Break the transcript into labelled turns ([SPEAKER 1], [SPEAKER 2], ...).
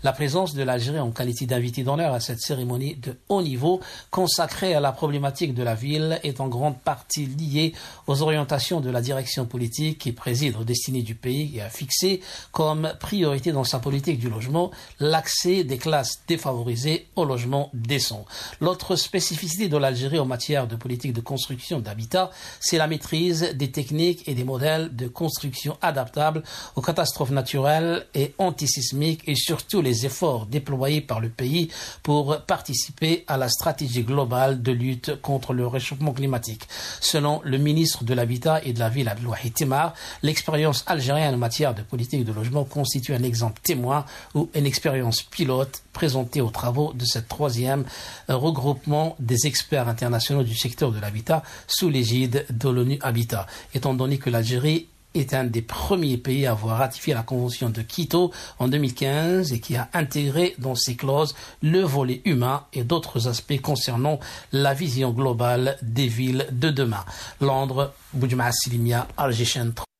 [SPEAKER 1] La présence de l'Algérie en qualité d'invité d'honneur à cette cérémonie de haut niveau consacrée à la problématique de la ville est en grande partie liée aux orientations de la direction politique qui préside aux destinées du pays et a fixé comme priorité dans sa politique du logement l'accès des classes défavorisées au logement décent. L'autre spécificité de l'Algérie en matière de politique de construction d'habitat, c'est la maîtrise des techniques et des modèles de construction adaptables aux catastrophes naturelles et antisismiques et surtout les efforts déployés par le pays pour participer à la stratégie globale de lutte contre le réchauffement climatique. Selon le ministre de l'Habitat et de la Ville, Abdelwahid Temar, l'expérience algérienne en matière de politique de logement constitue un exemple témoin ou une expérience pilote présentée aux travaux de cette troisième regroupement des experts internationaux du secteur de l'habitat sous l'égide de l'ONU Habitat. Étant donné que l'Algérie est un des premiers pays à avoir ratifié la Convention de Quito en 2015 et qui a intégré dans ses clauses le volet humain et d'autres aspects concernant la vision globale des villes de demain. Londres, Boudjma Silimia, Alger.